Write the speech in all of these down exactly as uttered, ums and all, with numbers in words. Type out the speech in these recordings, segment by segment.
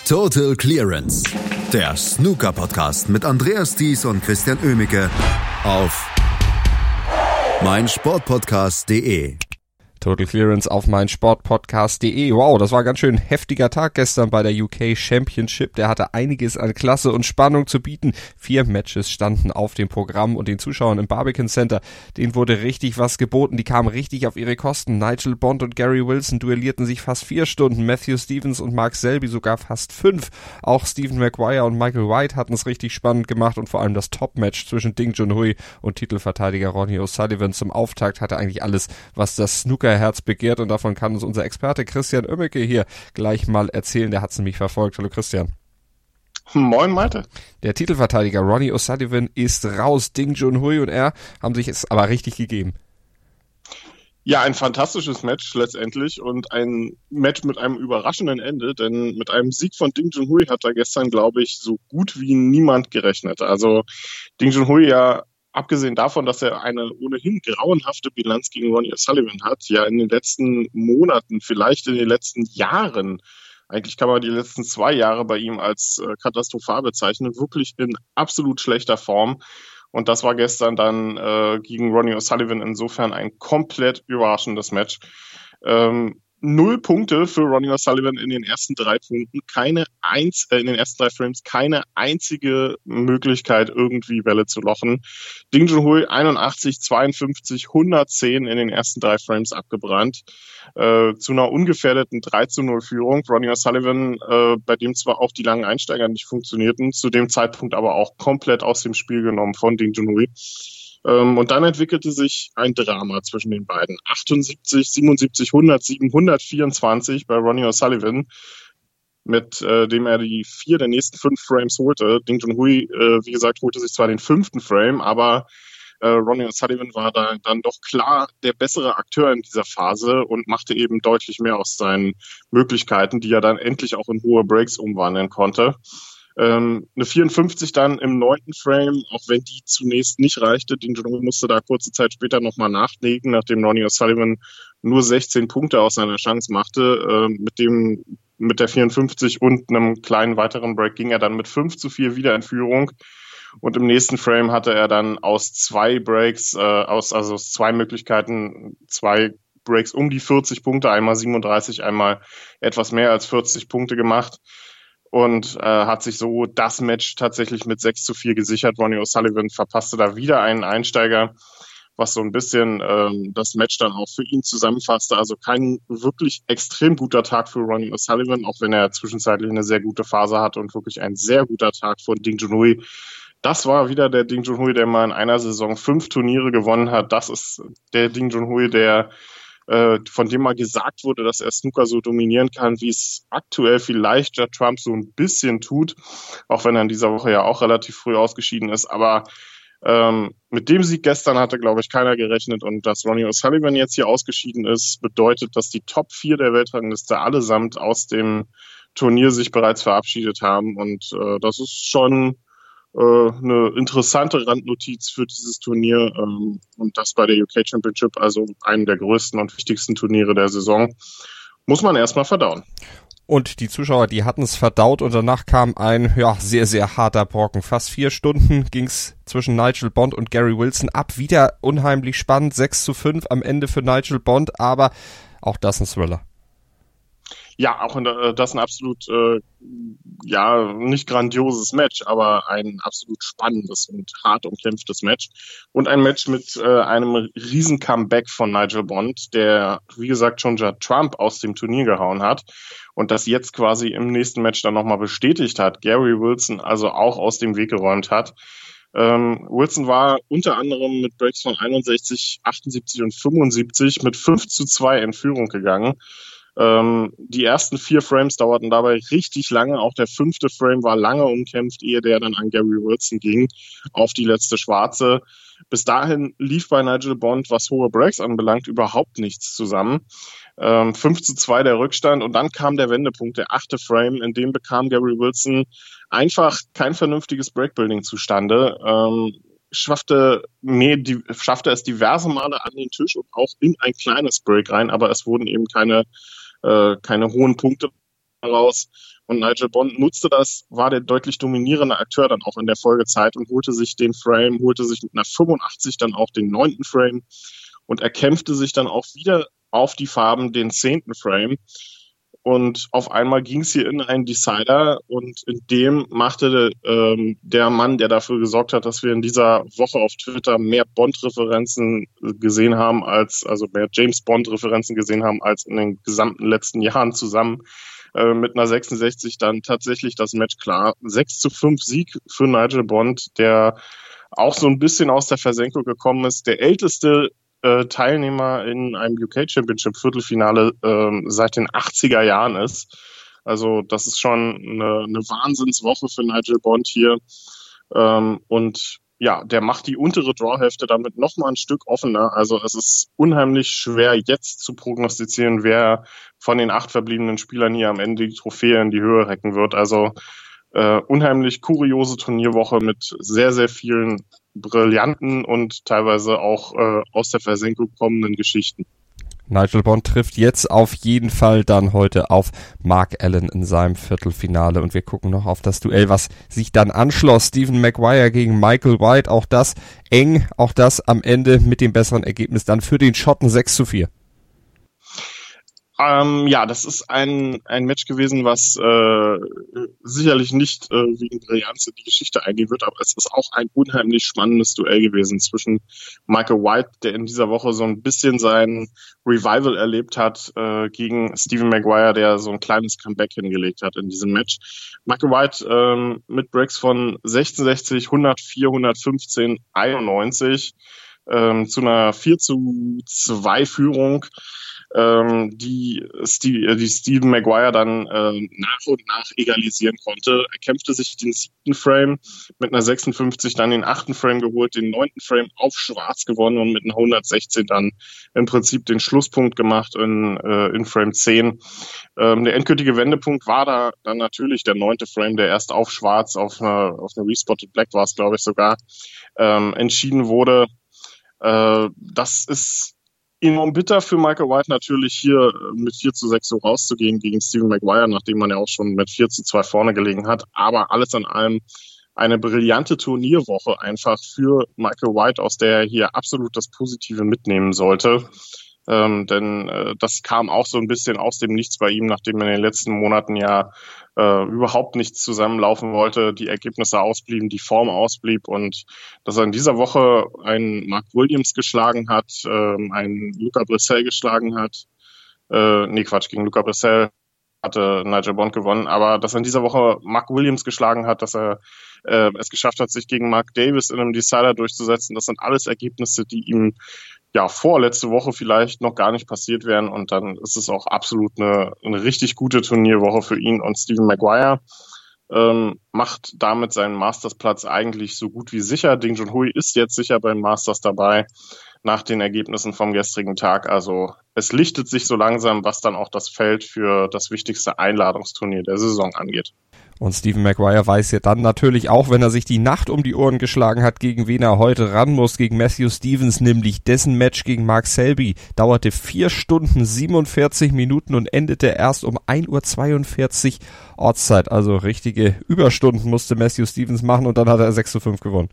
Total Clearance, der Snooker-Podcast mit Andreas Thies und Christian Oemicke auf meinsportpodcast punkt de. Total Clearance auf meinsportpodcast punkt de. Wow, das war ein ganz schön heftiger Tag gestern bei der U K Championship. Der hatte einiges an Klasse und Spannung zu bieten. Vier Matches standen auf dem Programm und den Zuschauern im Barbican Center, denen wurde richtig was geboten. Die kamen richtig auf ihre Kosten. Nigel Bond und Gary Wilson duellierten sich fast vier Stunden. Matthew Stevens und Mark Selby sogar fast fünf. Auch Stephen Maguire und Michael White hatten es richtig spannend gemacht und vor allem das Top-Match zwischen Ding Junhui und Titelverteidiger Ronnie O'Sullivan zum Auftakt hatte eigentlich alles, was das Snooker Herz begehrt, und davon kann uns unser Experte Christian Oemicke hier gleich mal erzählen. Der hat es nämlich verfolgt. Hallo Christian. Moin Malte. Der Titelverteidiger Ronnie O'Sullivan ist raus. Ding Junhui und er haben sich es aber richtig gegeben. Ja, ein fantastisches Match letztendlich und ein Match mit einem überraschenden Ende, denn mit einem Sieg von Ding Junhui hat da gestern, glaube ich, so gut wie niemand gerechnet. Also Ding Junhui, ja, abgesehen davon, dass er eine ohnehin grauenhafte Bilanz gegen Ronnie O'Sullivan hat, ja in den letzten Monaten, vielleicht in den letzten Jahren, eigentlich kann man die letzten zwei Jahre bei ihm als äh, katastrophal bezeichnen, wirklich in absolut schlechter Form. Und das war gestern dann äh, gegen Ronnie O'Sullivan insofern ein komplett überraschendes Match. Ähm, Null Punkte für Ronnie O'Sullivan in den ersten drei Punkten, keine eins, äh, in den ersten drei Frames, keine einzige Möglichkeit, irgendwie Bälle zu lochen. Ding Junhui einundachtzig, zweiundfünfzig, hundertzehn in den ersten drei Frames abgebrannt, äh, zu einer ungefährdeten drei zu null Führung. Ronnie O'Sullivan, äh, bei dem zwar auch die langen Einsteiger nicht funktionierten, zu dem Zeitpunkt aber auch komplett aus dem Spiel genommen von Ding Junhui. Und dann entwickelte sich ein Drama zwischen den beiden. achtundsiebzig, siebenundsiebzig, hundertsieben, hundertvierundzwanzig bei Ronnie O'Sullivan, mit äh, dem er die vier der nächsten fünf Frames holte. Ding Junhui, äh, wie gesagt, holte sich zwar den fünften Frame, aber äh, Ronnie O'Sullivan war da dann doch klar der bessere Akteur in dieser Phase und machte eben deutlich mehr aus seinen Möglichkeiten, die er dann endlich auch in hohe Breaks umwandeln konnte. Ähm, eine vierundfünfzig dann im neunten Frame, auch wenn die zunächst nicht reichte. Ding Junhui musste da kurze Zeit später nochmal nachlegen, nachdem Ronnie O'Sullivan nur sechzehn Punkte aus seiner Chance machte. Ähm, mit dem, mit der vierundfünfzig und einem kleinen weiteren Break ging er dann mit fünf zu vier wieder in Führung. Und im nächsten Frame hatte er dann aus zwei Breaks, äh, aus, also aus zwei Möglichkeiten, zwei Breaks um die vierzig Punkte, einmal siebenunddreißig, einmal etwas mehr als vierzig Punkte gemacht. Und äh, hat sich so das Match tatsächlich mit sechs zu vier gesichert. Ronnie O'Sullivan verpasste da wieder einen Einsteiger, was so ein bisschen ähm, das Match dann auch für ihn zusammenfasste. Also kein wirklich extrem guter Tag für Ronnie O'Sullivan, auch wenn er zwischenzeitlich eine sehr gute Phase hatte und wirklich ein sehr guter Tag von Ding Junhui. Das war wieder der Ding Junhui, der mal in einer Saison fünf Turniere gewonnen hat. Das ist der Ding Junhui, der von dem mal gesagt wurde, dass er Snooker so dominieren kann, wie es aktuell vielleicht Judd Trump so ein bisschen tut, auch wenn er in dieser Woche ja auch relativ früh ausgeschieden ist. Aber ähm, mit dem Sieg gestern hatte, glaube ich, keiner gerechnet. Und dass Ronnie O'Sullivan jetzt hier ausgeschieden ist, bedeutet, dass die Top vier der Weltrangliste allesamt aus dem Turnier sich bereits verabschiedet haben. Und äh, das ist schon eine interessante Randnotiz für dieses Turnier ähm, und das bei der U K Championship, also einem der größten und wichtigsten Turniere der Saison, muss man erstmal verdauen. Und die Zuschauer, die hatten es verdaut und danach kam ein ja sehr, sehr harter Brocken. Fast vier Stunden ging's zwischen Nigel Bond und Gary Wilson ab. Wieder unheimlich spannend, sechs zu fünf am Ende für Nigel Bond, aber auch das ein Thriller. Ja, auch in der, das ein absolut, äh, ja, nicht grandioses Match, aber ein absolut spannendes und hart umkämpftes Match. Und ein Match mit äh, einem riesen Comeback von Nigel Bond, der, wie gesagt, schon Judd Trump aus dem Turnier gehauen hat und das jetzt quasi im nächsten Match dann nochmal bestätigt hat. Gary Wilson also auch aus dem Weg geräumt hat. Ähm, Wilson war unter anderem mit Breaks von einundsechzig, achtundsiebzig und fünfundsiebzig mit fünf zu zwei in Führung gegangen. Ähm, die ersten vier Frames dauerten dabei richtig lange. Auch der fünfte Frame war lange umkämpft, ehe der dann an Gary Wilson ging, auf die letzte Schwarze. Bis dahin lief bei Nigel Bond, was hohe Breaks anbelangt, überhaupt nichts zusammen. Ähm, fünf zu zwei der Rückstand und dann kam der Wendepunkt, der achte Frame, in dem bekam Gary Wilson einfach kein vernünftiges Breakbuilding zustande. Ähm, schaffte, nee, die, schaffte es diverse Male an den Tisch und auch in ein kleines Break rein, aber es wurden eben keine, äh, keine hohen Punkte raus. Und Nigel Bond nutzte das, war der deutlich dominierende Akteur dann auch in der Folgezeit und holte sich den Frame, holte sich mit einer fünfundachtzig dann auch den neunten Frame und erkämpfte sich dann auch wieder auf die Farben den zehnten Frame. Und auf einmal ging es hier in einen Decider und in dem machte ähm, der Mann, der dafür gesorgt hat, dass wir in dieser Woche auf Twitter mehr Bond-Referenzen gesehen haben, als also mehr James-Bond-Referenzen gesehen haben, als in den gesamten letzten Jahren zusammen, äh, mit einer sechsundsechzig dann tatsächlich das Match klar. sechs zu fünf Sieg für Nigel Bond, der auch so ein bisschen aus der Versenkung gekommen ist. Der älteste Äh, Teilnehmer in einem U K Championship Viertelfinale ähm, seit den achtziger Jahren ist. Also das ist schon eine, eine Wahnsinnswoche für Nigel Bond hier. Ähm, und ja, der macht die untere Drawhälfte damit nochmal ein Stück offener. Also es ist unheimlich schwer jetzt zu prognostizieren, wer von den acht verbliebenen Spielern hier am Ende die Trophäe in die Höhe recken wird. Also äh, unheimlich kuriose Turnierwoche mit sehr, sehr vielen brillanten und teilweise auch äh, aus der Versenkung kommenden Geschichten. Nigel Bond trifft jetzt auf jeden Fall dann heute auf Mark Allen in seinem Viertelfinale und wir gucken noch auf das Duell, was sich dann anschloss. Stephen Maguire gegen Michael White, auch das eng, auch das am Ende mit dem besseren Ergebnis dann für den Schotten sechs zu vier. Ähm, ja, das ist ein ein Match gewesen, was äh, sicherlich nicht äh, wegen Brillanz in die Geschichte eingehen wird, aber es ist auch ein unheimlich spannendes Duell gewesen zwischen Michael White, der in dieser Woche so ein bisschen sein Revival erlebt hat, äh, gegen Stephen Maguire, der so ein kleines Comeback hingelegt hat in diesem Match. Michael White ähm, mit Breaks von sechsundsechzig, hundertvier, hundertfünfzehn, einundneunzig ähm, zu einer vier zu zwei Führung, ähm, die, Steve, die Stephen Maguire dann äh, nach und nach egalisieren konnte. Er kämpfte sich den siebten Frame mit einer sechsundfünfzig, dann den achten Frame geholt, den neunten Frame auf schwarz gewonnen und mit einer hundertsechzehn dann im Prinzip den Schlusspunkt gemacht in, äh, in Frame zehn. Ähm, der endgültige Wendepunkt war da dann natürlich der neunte Frame, der erst auf schwarz, auf eine, auf eine Respotted Black war es, glaube ich, sogar, ähm, entschieden wurde. Äh, das ist enorm bitter für Michael White natürlich hier mit vier zu sechs so rauszugehen gegen Stephen Maguire, nachdem man ja auch schon mit vier zu zwei vorne gelegen hat. Aber alles in allem eine brillante Turnierwoche einfach für Michael White, aus der er hier absolut das Positive mitnehmen sollte. Ähm, denn äh, das kam auch so ein bisschen aus dem Nichts bei ihm, nachdem in den letzten Monaten ja äh, überhaupt nichts zusammenlaufen wollte, die Ergebnisse ausblieben, die Form ausblieb und dass er in dieser Woche einen Mark Williams geschlagen hat, äh, einen Luca Brissell geschlagen hat, äh, nee Quatsch, gegen Luca Brissell hatte Nigel Bond gewonnen, aber dass er in dieser Woche Mark Williams geschlagen hat, dass er äh, es geschafft hat, sich gegen Mark Davis in einem Decider durchzusetzen, das sind alles Ergebnisse, die ihm ja vor letzte Woche vielleicht noch gar nicht passiert wären und dann ist es auch absolut eine, eine richtig gute Turnierwoche für ihn und Stephen Maguire ähm, macht damit seinen Masters-Platz eigentlich so gut wie sicher. Ding Junhui ist jetzt sicher beim Masters dabei nach den Ergebnissen vom gestrigen Tag. Also es lichtet sich so langsam, was dann auch das Feld für das wichtigste Einladungsturnier der Saison angeht. Und Stephen Maguire weiß ja dann natürlich auch, wenn er sich die Nacht um die Ohren geschlagen hat, gegen wen er heute ran muss, gegen Matthew Stevens, nämlich dessen Match gegen Mark Selby dauerte vier Stunden siebenundvierzig Minuten und endete erst um ein Uhr zweiundvierzig Ortszeit. Also richtige Überstunden musste Matthew Stevens machen und dann hat er sechs zu fünf gewonnen.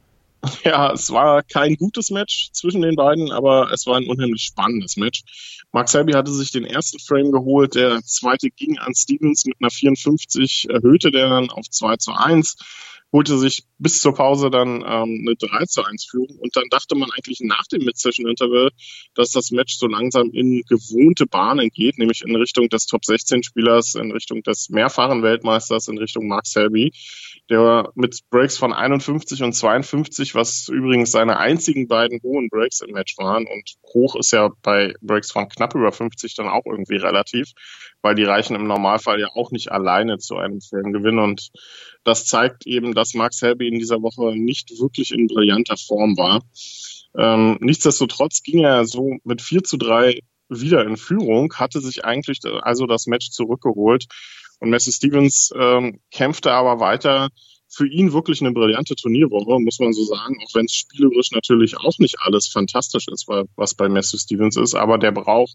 Ja, es war kein gutes Match zwischen den beiden, aber es war ein unheimlich spannendes Match. Mark Selby hatte sich den ersten Frame geholt, der zweite ging an Stevens mit einer vierundfünfzig, erhöhte der dann auf zwei zu eins, holte sich bis zur Pause dann ähm, eine drei zu eins Führung und dann dachte man eigentlich nach dem Mid-Session-Interval, dass das Match so langsam in gewohnte Bahnen geht, nämlich in Richtung des Top sechzehn Spielers, in Richtung des mehrfachen Weltmeisters, in Richtung Mark Selby, der mit Breaks von einundfünfzig und zweiundfünfzig, was übrigens seine einzigen beiden hohen Breaks im Match waren und hoch ist ja bei Breaks von knapp über fünfzig dann auch irgendwie relativ, weil die reichen im Normalfall ja auch nicht alleine zu einem Frame-Gewinn und das zeigt eben, dass Mark Selby in dieser Woche nicht wirklich in brillanter Form war. Ähm, nichtsdestotrotz ging er so mit vier zu drei wieder in Führung, hatte sich eigentlich also das Match zurückgeholt und Matthew Stevens ähm, kämpfte aber weiter. Für ihn wirklich eine brillante Turnierwoche, muss man so sagen, auch wenn es spielerisch natürlich auch nicht alles fantastisch ist, was bei Matthew Stevens ist, aber der braucht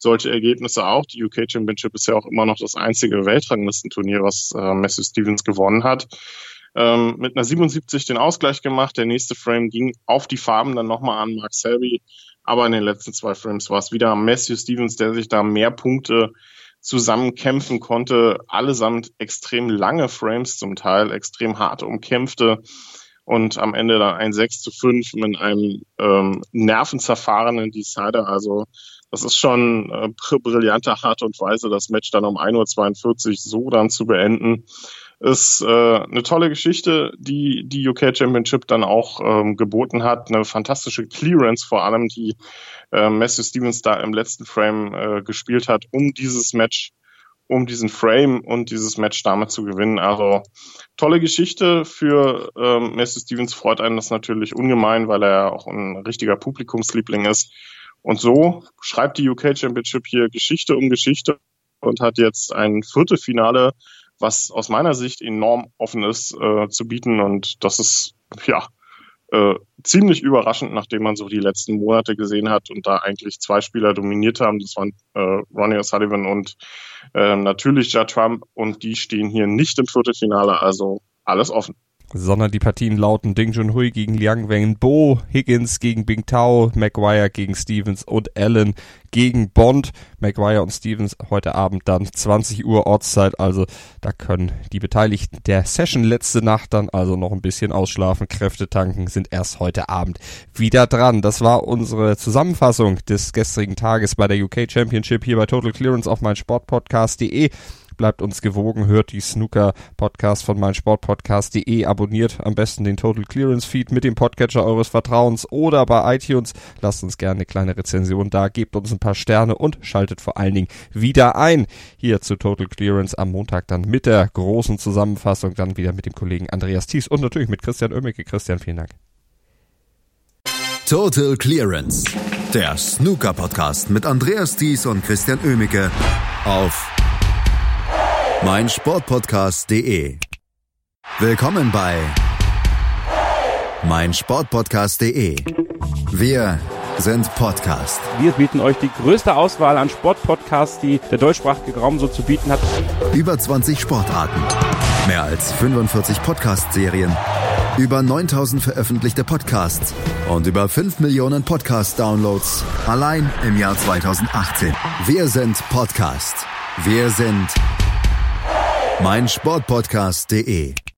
solche Ergebnisse auch. Die U K Championship ist ja auch immer noch das einzige Weltranglistenturnier, was äh, Matthew Stevens gewonnen hat. Ähm, mit einer siebenundsiebzig den Ausgleich gemacht. Der nächste Frame ging auf die Farben dann nochmal an Mark Selby. Aber in den letzten zwei Frames war es wieder Matthew Stevens, der sich da mehr Punkte zusammenkämpfen konnte. Allesamt extrem lange Frames zum Teil, extrem harte umkämpfte. Und am Ende dann ein sechs zu fünf mit einem ähm, nervenzerfahrenen Decider. Also das ist schon äh, brillante Art und Weise, das Match dann um ein Uhr zweiundvierzig so dann zu beenden. Ist äh, eine tolle Geschichte, die die U K Championship dann auch ähm, geboten hat. Eine fantastische Clearance vor allem, die äh, Matthew Stevens da im letzten Frame äh, gespielt hat, um dieses Match, um diesen Frame und dieses Match damit zu gewinnen. Also tolle Geschichte für ähm, Matthew Stevens, freut einen das natürlich ungemein, weil er ja auch ein richtiger Publikumsliebling ist. Und so schreibt die U K Championship hier Geschichte um Geschichte und hat jetzt ein Viertelfinale, was aus meiner Sicht enorm offen ist, äh, zu bieten. Und das ist ja äh, ziemlich überraschend, nachdem man so die letzten Monate gesehen hat und da eigentlich zwei Spieler dominiert haben. Das waren äh, Ronnie O'Sullivan und äh, natürlich Judd Trump. Und die stehen hier nicht im Viertelfinale, also alles offen. Sondern die Partien lauten Ding Junhui gegen Liang Wenbo, Higgins gegen Bingtao, Maguire gegen Stevens und Allen gegen Bond. Maguire und Stevens heute Abend dann zwanzig Uhr Ortszeit, also da können die Beteiligten der Session letzte Nacht dann also noch ein bisschen ausschlafen, Kräfte tanken, sind erst heute Abend wieder dran. Das war unsere Zusammenfassung des gestrigen Tages bei der U K Championship hier bei Total Clearance auf meinsportpodcast punkt de. Bleibt uns gewogen, hört die Snooker-Podcast von meinsportpodcast punkt de, abonniert am besten den Total Clearance-Feed mit dem Podcatcher eures Vertrauens oder bei iTunes. Lasst uns gerne eine kleine Rezension da, gebt uns ein paar Sterne und schaltet vor allen Dingen wieder ein hier zu Total Clearance am Montag dann mit der großen Zusammenfassung, dann wieder mit dem Kollegen Andreas Thies und natürlich mit Christian Oemeke. Christian, vielen Dank. Total Clearance, der Snooker-Podcast mit Andreas Thies und Christian Oemeke auf meinsportpodcast punkt de. Willkommen bei meinsportpodcast punkt de. Wir sind Podcast. Wir bieten euch die größte Auswahl an Sportpodcasts, die der deutschsprachige Raum so zu bieten hat. Über zwanzig Sportarten, mehr als fünfundvierzig Podcast-Serien, über neuntausend veröffentlichte Podcasts und über fünf Millionen Podcast-Downloads allein im Jahr zweitausendachtzehn. Wir sind Podcast. Wir sind meinsportpodcast punkt de.